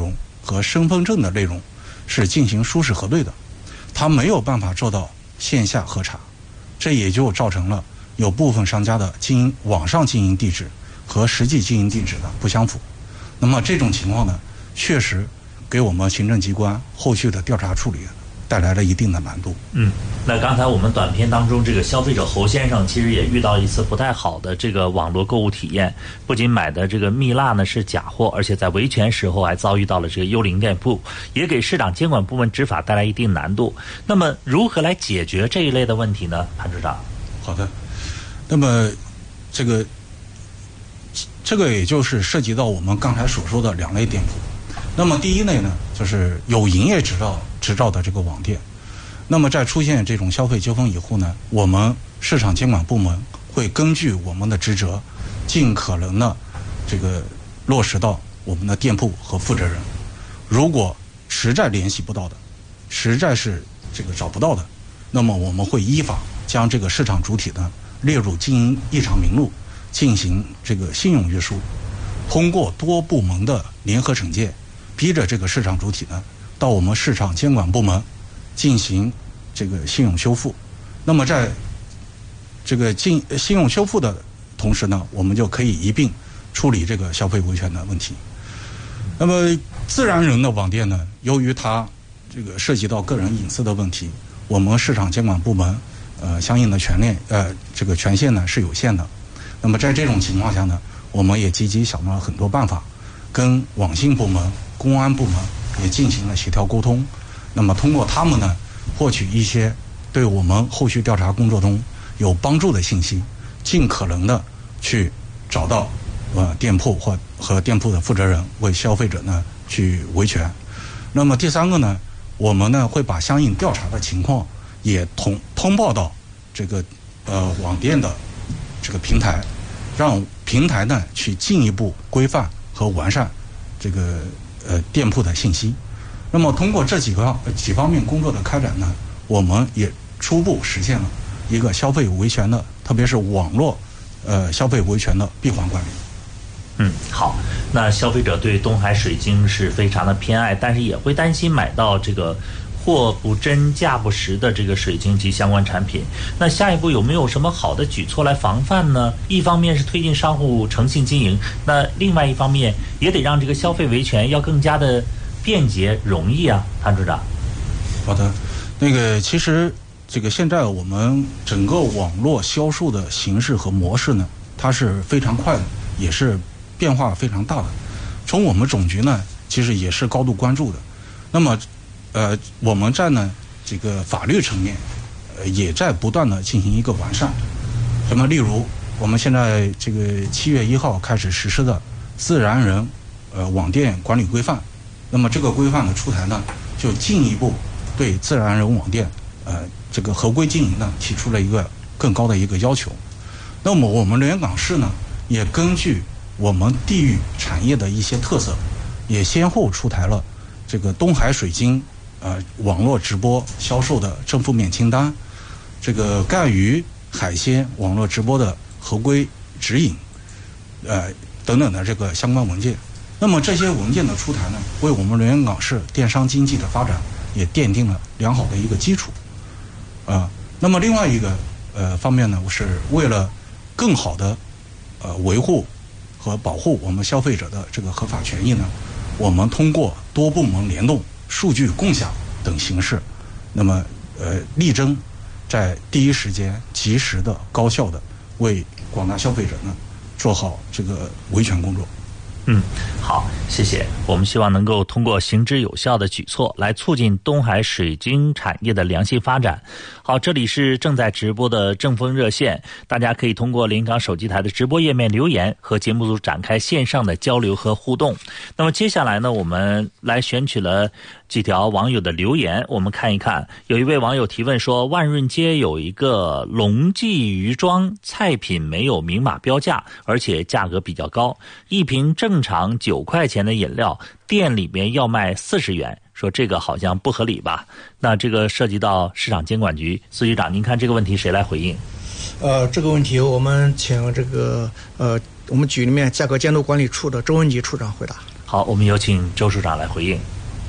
和身份证的内容是进行舒适核对的，它没有办法做到线下核查，这也就造成了有部分商家的经营网上经营地址和实际经营地址的不相符。那么这种情况呢，确实给我们行政机关后续的调查处理带来了一定的难度。 嗯，那刚才我们短片当中，这个消费者侯先生其实也遇到一次不太好的这个网络购物体验，不仅买的这个蜜蜡呢是假货，而且在维权时候还遭遇到了这个幽灵店铺，也给市场监管部门执法带来一定难度。那么如何来解决这一类的问题呢？潘处长。 好的，那么这个这个也就是涉及到我们刚才所说的两类店铺。那么第一类呢，就是有营业执照执照的这个网店。那么在出现这种消费纠纷以后呢，我们市场监管部门会根据我们的职责，尽可能的这个落实到我们的店铺和负责人。如果实在联系不到的，实在是这个找不到的，那么我们会依法将这个市场主体呢列入经营异常名录，进行这个信用约束。通过多部门的联合惩戒，逼着这个市场主体呢到我们市场监管部门进行这个信用修复。那么在这个进信用修复的同时呢，我们就可以一并处理这个消费维权的问题。那么自然人的网店呢，由于它这个涉及到个人隐私的问题，我们市场监管部门呃相应的权限呃这个权限呢是有限的。那么在这种情况下呢，我们也积极想了很多办法，跟网信部门、公安部门也进行了协调沟通。那么通过他们呢，获取一些对我们后续调查工作中有帮助的信息，尽可能的去找到呃店铺或和店铺的负责人，为消费者呢去维权。那么第三个呢，我们呢会把相应调查的情况也通通报到这个呃网店的这个平台，让平台呢去进一步规范和完善这个呃店铺的信息。那么通过这几个几方面工作的开展呢，我们也初步实现了一个消费维权的，特别是网络呃消费维权的闭环管理。 嗯，好。那消费者对东海水晶是非常的偏爱，但是也会担心买到这个货不真价不实的这个水晶及相关产品。那下一步有没有什么好的举措来防范呢？一方面是推进商户诚信经营，那另外一方面也得让这个消费维权要更加的便捷容易啊，潘处长。 好的，那个其实这个现在我们整个网络销售的形式和模式呢，它是非常快的，也是变化非常大的。从我们总局呢，其实也是高度关注的。那么，呃，我们在呢这个法律层面，呃，也在不断的进行一个完善。那么，例如我们现在这个七月一号开始实施的自然人呃网店管理规范，那么这个规范的出台呢，就进一步对自然人网店呃这个合规经营呢提出了一个更高的一个要求。那么我们连云港市呢，也根据我们地域产业的一些特色，也先后出台了这个东海水晶呃网络直播销售的正负面清单，这个干鱼海鲜网络直播的合规指引，呃等等的这个相关文件。那么这些文件的出台呢，为我们连云港市电商经济的发展也奠定了良好的一个基础。啊、呃，那么另外一个呃方面呢，是为了更好的呃维护和保护我们消费者的这个合法权益呢，我们通过多部门联动、数据共享等形式，那么呃力争在第一时间、及时的、高效的为广大消费者呢做好这个维权工作。 嗯，好，谢谢。我们希望能够通过行之有效的举措来促进东海水晶产业的良性发展。好，这里是正在直播的正风热线，大家可以通过连云港手机台的直播页面留言，和节目组展开线上的交流和互动。那么接下来呢，我们来选取了几条网友的留言，我们看一看。有一位网友提问说，万润街有一个龙记鱼庄，菜品没有明码标价，而且价格比较高，一瓶正常九块钱的饮料，店里面要卖四十元，说这个好像不合理吧？那这个涉及到市场监管局，司局长，您看这个问题谁来回应？ 呃，这个问题我们请这个呃我们局里面价格监督管理处的周文吉处长回答。 好，我们有请周处长来回应。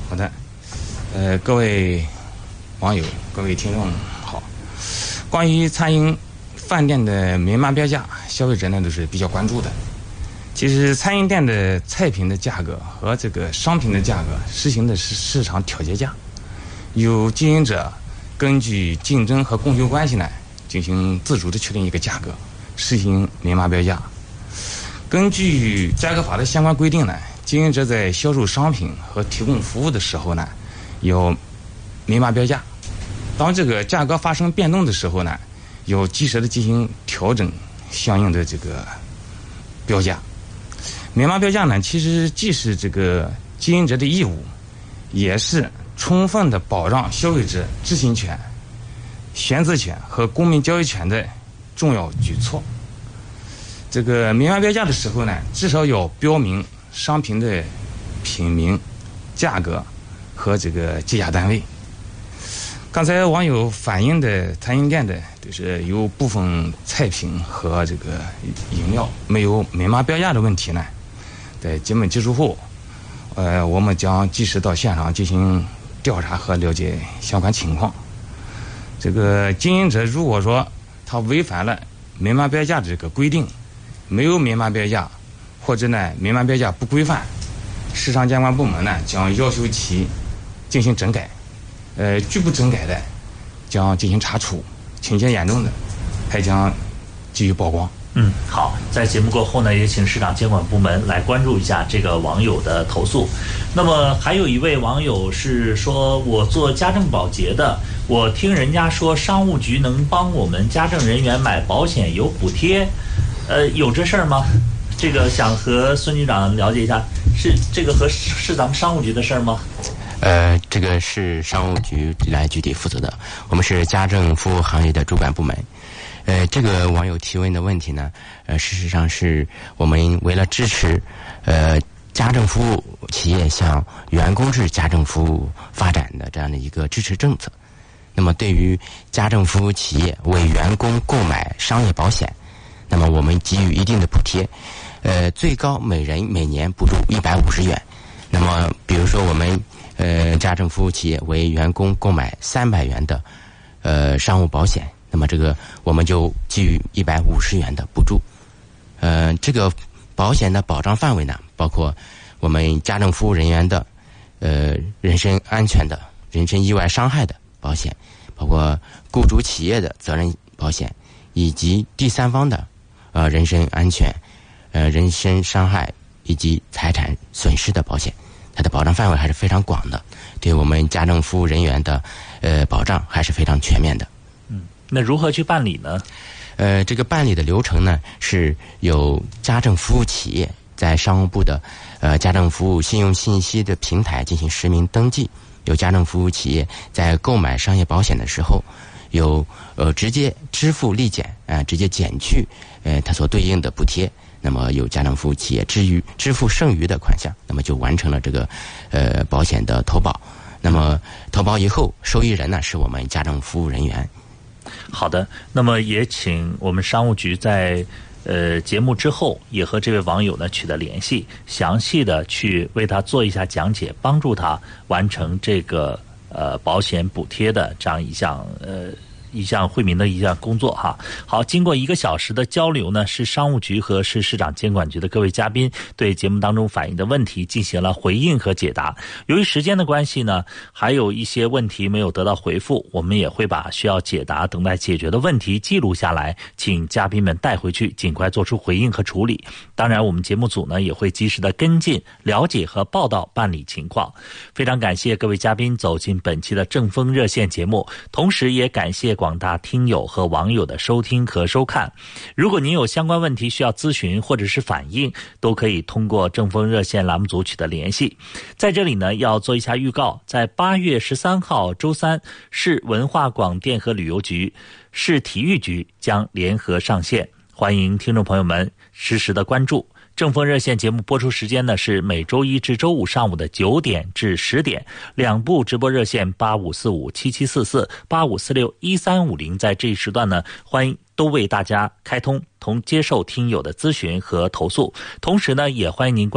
好的，呃，各位网友、各位听众好。关于餐饮饭店的明码标价，消费者呢都是比较关注的。其实餐饮店的菜品的价格和这个商品的价格实行的是市场调节价，由经营者根据竞争和供求关系呢进行自主的确定一个价格，实行明码标价。根据价格法的相关规定呢，经营者在销售商品和提供服务的时候呢，有明码标价。当这个价格发生变动的时候呢，要及时的进行调整相应的这个标价。明码标价呢，其实既是这个经营者的义务，也是充分的保障消费者知情权、选择权和公民交易权的重要举措。这个明码标价的时候呢，至少要标明商品的品名、价格和这个计价单位。刚才网友反映的餐饮店的，就是有部分菜品和这个饮料没有明码标价的问题呢，在节目结束后，呃，我们将及时到现场进行调查和了解相关情况。这个经营者如果说他违反了明码标价的这个规定，没有明码标价，或者呢明码标价不规范，市场监管部门呢将要求其进行整改，呃，拒不整改的将进行查处，情节严重的还将继续曝光。 嗯，好，在节目过后呢，也请市场监管部门来关注一下这个网友的投诉。那么还有一位网友是说，我做家政保洁的，我听人家说商务局能帮我们家政人员买保险有补贴，呃，有这事儿吗？这个想和孙局长了解一下，是这个和是咱们商务局的事儿吗？ 呃，这个是商务局来具体负责的，我们是家政服务行业的主管部门。呃，这个网友提问的问题呢，呃，事实上是我们为了支持呃家政服务企业向员工制家政服务发展的这样的一个支持政策。那么对于家政服务企业为员工购买商业保险，那么我们给予一定的补贴，呃，最高每人每年补助一百五十元。那么比如说我们呃家政服务企业为员工购买三百元的呃商务保险，那么这个我们就给予一百五十元的补助。呃，这个保险的保障范围呢，包括我们家政服务人员的呃人身安全的、人身意外伤害的保险，包括雇主企业的责任保险，以及第三方的呃人身安全、呃人身伤害以及财产损失的保险。它的保障范围还是非常广的，对我们家政服务人员的呃保障还是非常全面的。 嗯，那如何去办理呢？ 呃，这个办理的流程呢，是由家政服务企业在商务部的呃家政服务信用信息的平台进行实名登记，由家政服务企业在购买商业保险的时候，有呃直接支付立减啊、呃，直接减去呃它所对应的补贴。那么有家政服务企业至于支付剩余的款项，那么就完成了这个呃保险的投保。那么投保以后，受益人呢是我们家政服务人员。 好的，那么也请我们商务局在呃节目之后也和这位网友呢取得联系，详细的去为他做一下讲解，帮助他完成这个呃保险补贴的这样一项呃。一项惠民的一项工作哈。好，经过一个小时的交流呢，是商务局和市市场监管局的各位嘉宾对节目当中反映的问题进行了回应和解答。由于时间的关系呢，还有一些问题没有得到回复，我们也会把需要解答、等待解决的问题记录下来，请嘉宾们带回去，尽快做出回应和处理。当然，我们节目组呢也会及时的跟进、了解和报道办理情况。非常感谢各位嘉宾走进本期的正风热线节目，同时也感谢广大听友和网友的收听和收看。如果您有相关问题需要咨询或者是反映，都可以通过正风热线栏目组取得联系。在这里呢，要做一下预告，在八月十三号周三，市文化广电和旅游局、市体育局将联合上线，欢迎听众朋友们实时的关注。正风热线节目播出时间呢是每周一至周五上午的九点至十点，两部直播热线八五四五七七四四、八五四六一三五零，在这一时段呢，欢迎都为大家开通，同接受听友的咨询和投诉，同时呢，也欢迎您关